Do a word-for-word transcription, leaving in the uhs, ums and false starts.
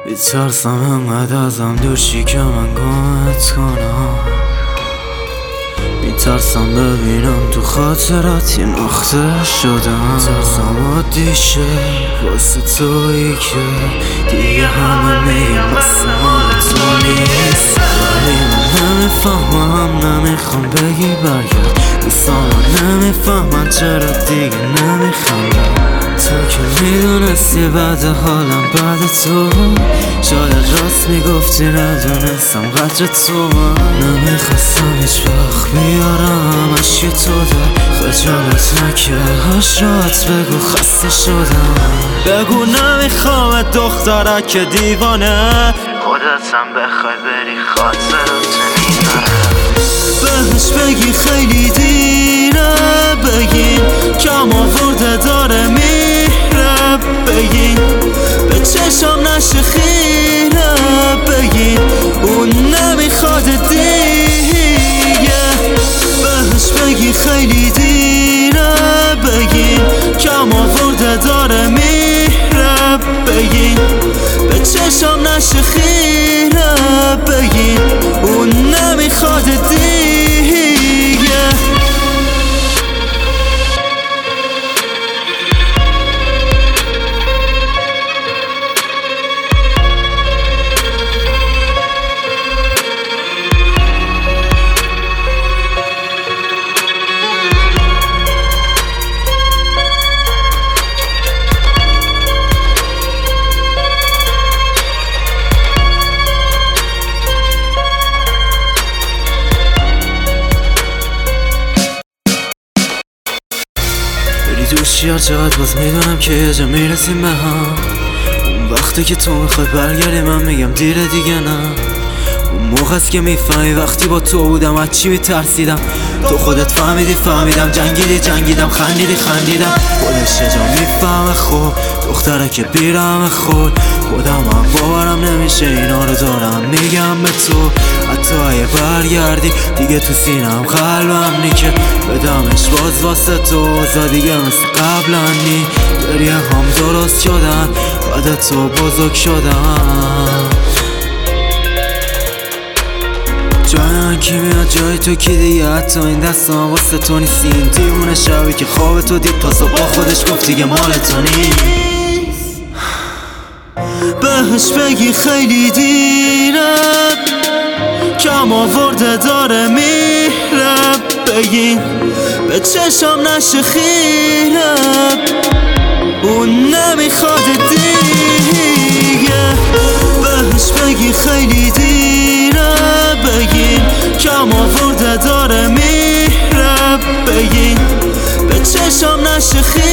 میترسم انقدر ازم دور شی که من گمت کنم. میترسم ببینم تو خاطرات یه نقطه شدم. میترسم عادی شه واسه تویی که دیگه همه میگم واسه مال تو نیست. ولی من نمیفهمم، نمیخوام بگی برگرد. دوستان نمیفهمن چرا دیگه نمیخوام. تو که میدونستی بعد حالم بعد تو، شاید راست میگفتی ندونستم قدر تو. من نمیخواستم هیچ وقت بیارم اشک تو در خجالت نکش، راحت بگو خسته شدم. بگو نمیخوامت دخترک که دیوانه، خودتم بخوای بری خاطرات میبره. بهش بگی خیلی دیره، بگی کم آورده داره میره، بگی به چشم نشه خیره، بگی اون نمیخواد دیگه. بهش بگی خیلی دیره، بگی کم آورده داره میره، بگی به چشم نشه خیره، بگی اون نمیخواد دیگه. دوشی هر چقدر باز میدونم که یه جا میرسیم به هم. اون وقتی که تو میخوای برگردی من میگم دیره دیگه نه. اون موقع است که میفهمی وقتی با تو بودم از چی میترسیدم. تو خودت فهمیدی فهمیدم، جنگیدی جنگیدم، خندیدی خندیدم. خودش یه جا میفهمه خوب دختره که بیرم خود. خودم هم باورم نمیشه اینا رو دارم میگم به تو. حتی اگه برگردی دیگه تو سینم قلبم نی که بدمش باز واسه تو. زا دیگه مثل قبلا نی، گریه هم درست شدن بعد تو بزرگ شدن. جای من کی میاد جای تو کی دیگه، حتی این دستم واسه تو نیست. این دیوونه شبی که خواب تو دید تا صبح با خودش گفت دیگه مال تو نیست. بهش بگی خیلی دیره، کم آورده داره میره، بگی به چشم نشه خیره، اون نمیخواد دیگه. بهش بگی خیلی دیره، بگی کم آورده داره میره، بگی به چشم نشه خیره.